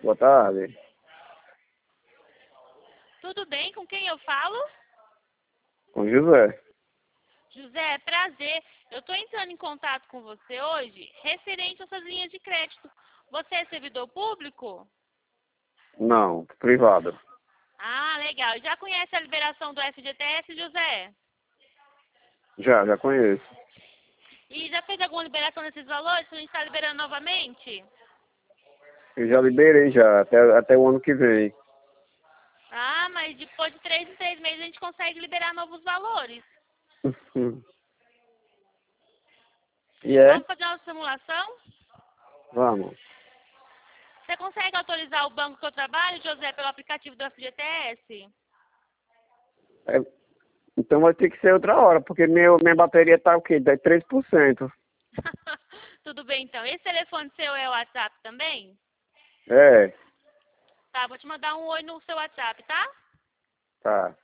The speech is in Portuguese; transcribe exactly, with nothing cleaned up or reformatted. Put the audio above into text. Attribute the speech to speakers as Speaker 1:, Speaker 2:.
Speaker 1: Boa tarde.
Speaker 2: Tudo bem? Com quem eu falo?
Speaker 1: Com José.
Speaker 2: José, prazer. Eu estou entrando em contato com você hoje referente às suas linhas de crédito. Você é servidor público?
Speaker 1: Não, privado.
Speaker 2: Ah, legal. Já conhece a liberação do F G T S, José?
Speaker 1: Já, já conheço.
Speaker 2: E já fez alguma liberação desses valores? A gente está liberando novamente?
Speaker 1: Eu já liberei já, até, até o ano que vem.
Speaker 2: Ah, mas depois de três em três meses a gente consegue liberar novos valores.
Speaker 1: E é?
Speaker 2: Vamos fazer uma simulação?
Speaker 1: Vamos.
Speaker 2: Você consegue autorizar o banco que eu trabalho, José, pelo aplicativo do F G T S?
Speaker 1: É, então vai ter que ser outra hora, porque meu, minha bateria tá o quê? Dá três por cento.
Speaker 2: Tudo bem, então. Esse telefone seu é o WhatsApp também?
Speaker 1: É,
Speaker 2: Tá, vou te mandar um oi no seu WhatsApp, tá?
Speaker 1: tá.